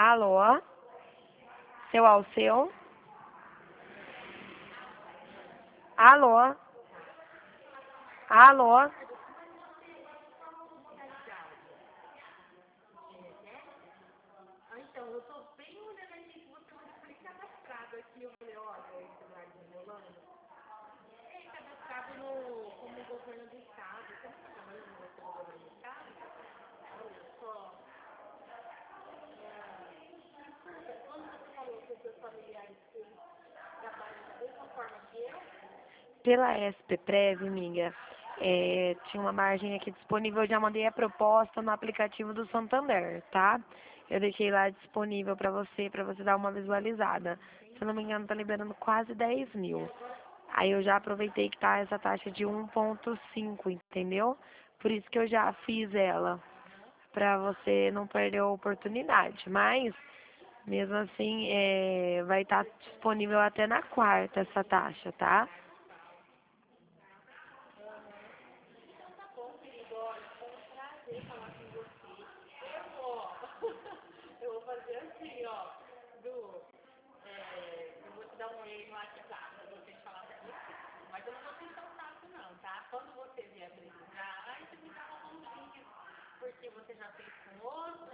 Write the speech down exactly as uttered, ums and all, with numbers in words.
Alô? Seu Alceu? Alô? Alô? Então, eu tô bem olhando aqui que você foi bem cadastrado aqui. Eu falei, olha, esse Eduardo Rolando. É cadastrado no, como governo do Estado. Você não está trabalhando como governo do Estado? Olha só. É, quando você falou que os seus familiares eles trabalham da mesma forma que eu, Pela S P Prev, amiga, é, tinha uma margem aqui disponível. Eu já mandei a proposta no aplicativo do Santander, tá? Eu deixei lá disponível para você, para você dar uma visualizada. Se eu não me engano, tá liberando quase dez mil. Aí eu já aproveitei que tá essa taxa de um ponto cinco, entendeu? Por isso que eu já fiz ela, para você não perder a oportunidade. Mas, mesmo assim, é, vai estar disponível até na quarta essa taxa, tá? eu vou fazer assim, ó. Du, é, eu vou te dar um e-mail no WhatsApp pra você falar pra você. Mas eu não vou ser tão fácil não, tá? Quando você vier precisar, aí você me dá uma mãozinha. Porque você já fez com outro,